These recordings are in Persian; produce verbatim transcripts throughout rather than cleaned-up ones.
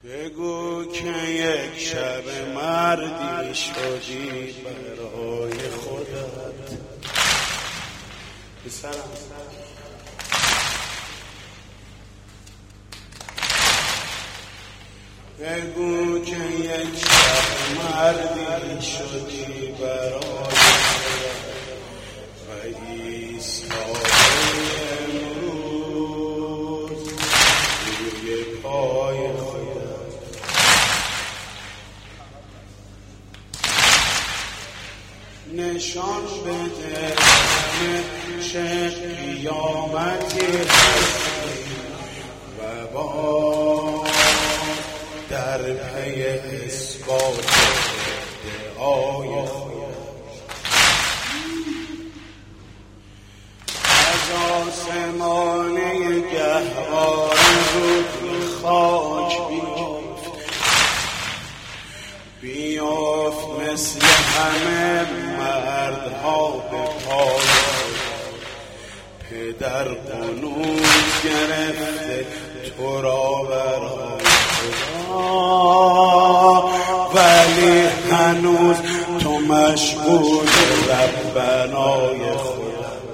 بگو که یک شب مردی شدی برای خودت. بسرم بگو که یک شب مردی شدی برای خودت و ایستاده امروز روی پای خودت. نشان بده همه چه قیامتی هستی و با در پی اثبات ادعای خودت. از آسمانه گهوار روی خاک بیافت بیافت مثل همه مردها به پای پدر قنوت گرفته تو را برای خدا، ولی هنوز تو مشغول ربنای خدا.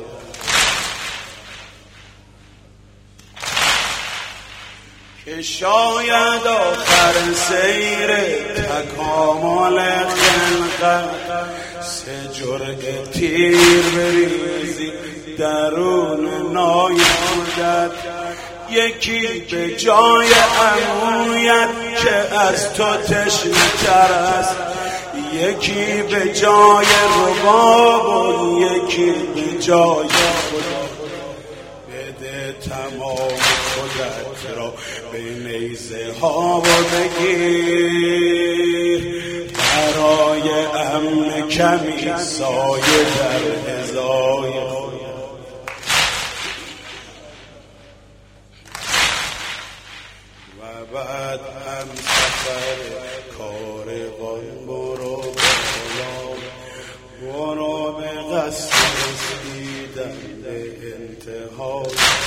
که شاید آخر سیر تکامل خلقت سه جرعه تیر بریزی درون نای خودت، یکی به جای عمویت که از تو تشنه تر است، یکی به جای رباب و یکی به جای خدا. بده تمام خودت را به نیزه ها و بگیر برای امن کمی سایه در ازای خدا. و بعد هم سفر کاروان برو بالا، برو به قصد رسیدن به انتها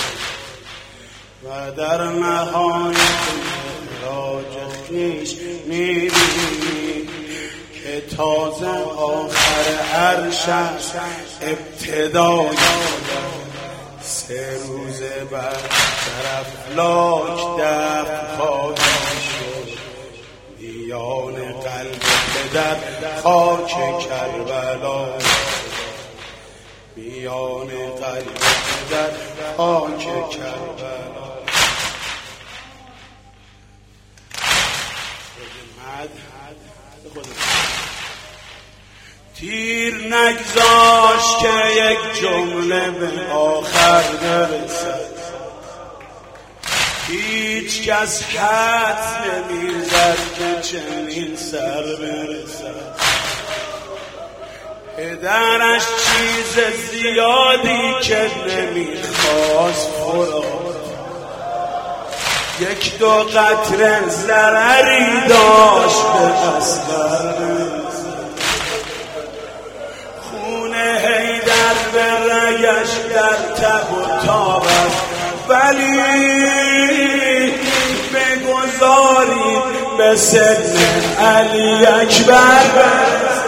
و در نهایت معراج خویش می‌بینی که تازه آخر عرش ابتدای سه روز بعد در افلاک دفن خواهی شد. میان قلب پدر خاک کربلا، میان قلب پدر خاک کربلا. تیر نگذاشت که یک جمله به آخر برسد، هیچ کس حد نمیزد که چنین سر برسد. پدرش چیز زیادی که نمیخواست خورد، یک دو قطره ضرری داشت به اصغر برسد. خونه حیدر به رگش در تب و تاب است، ولی بگذاری به سن علی اکبر برسد.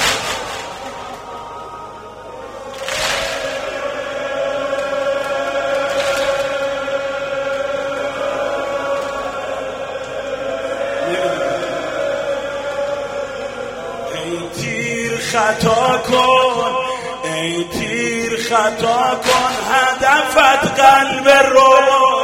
ای تیر خطا کن، ای تیر خطا کن، هدفت قلب رو.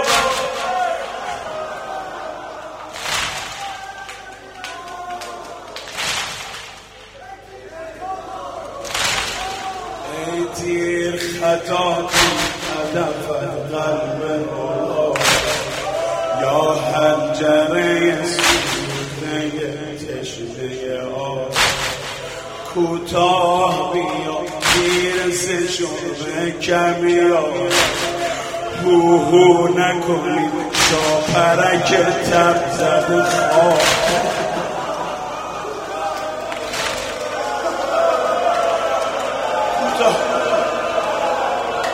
ای تیر خطا کن، هدفت قلب رو. یا حنجره سوخته تشنه آب، کوتاه بیا تیر سه شمه کمی آب. هو هو نکنید شاپرک تب زد خواب.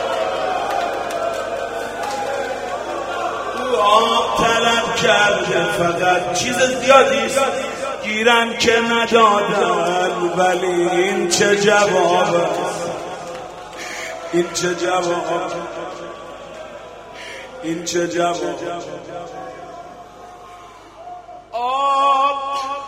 آب طلب کرده فقط چیز زیادیست گیرم که ندادن، ولی این چه جواب است، این چه جواب، این چه جواب. آب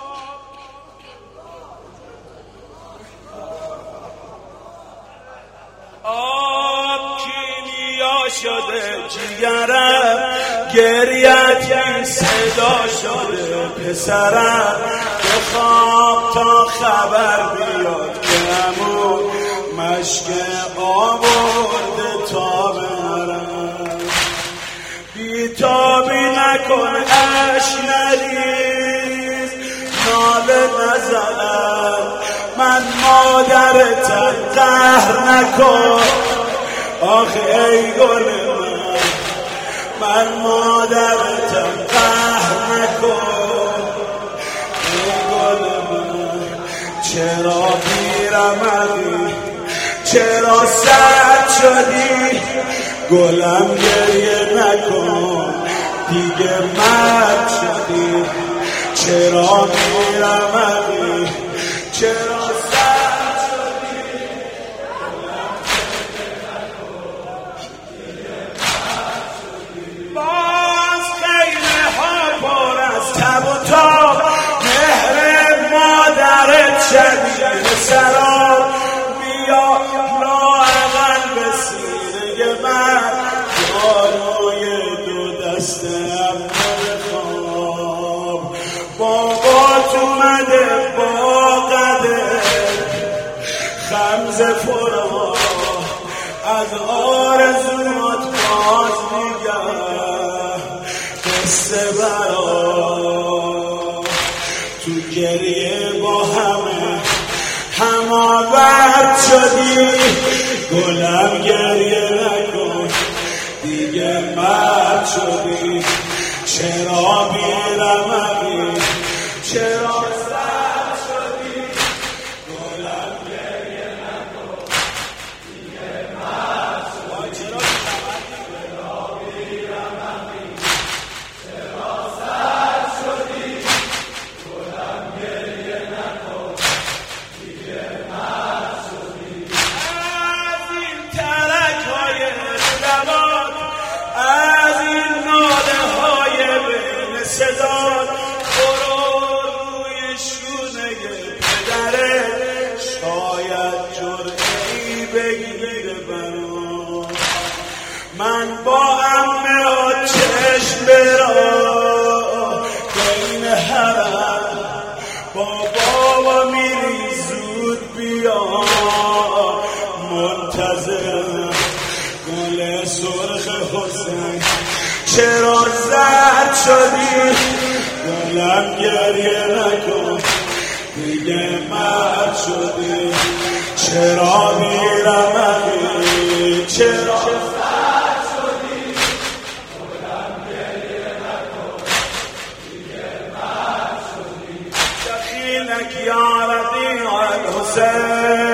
آب کیمیا شده جیگرم، گریت این صدا شده پسرم، بخواب تا خبر بیاد که همون مشک آورده تا برم. بیتابی نکن اش نریز، ناله نزنم من مادرتم، قهر نکن آخه ای گل من، من مادرتم، قهر نکن ای گل من. چرا بیرمدی، چرا سرد شدی، گلم گریه نکن دیگه مرد شدی. چرا بیرمدی، چرا سرد شدی، گلم گریه نکن دیگه مرد شدی. باز خیمه ها پر از تب و تاب، مهر مادرت شبیه سراب، بیا لااقل به سینه من، داروی دو دستم بخواب. بابات اومده با قده خمزه فرا، از آرزوات باز میگم قصه برا. تو گریه با همه هماورد شدی، گلم گریه نکن دیگه مرد شدی. چرا بیرمدی، چرا سرد شدی، گلم گریه نکن دیگه مرد شدی. چرا بیرمدی، چرا سرد شدی، گلم گریه نکن دیگه مرد شدی. از این ترک های لبات، از این ناله های بین صدات، برو روی شونه پدره، شاید جرعی بگیره برام. من با عمه ها چشم برا بین حرم، با بابا میری زود بیا منتظرم. گل سرخ حسین چرا زرد شدی، گلم گریه نکن دیگه مرد شدی. چرا بیرمدی، چرا زرد شدی، گلم گریه نکن دیگه مرد شدی. دخیلک یا ربیع الحسین،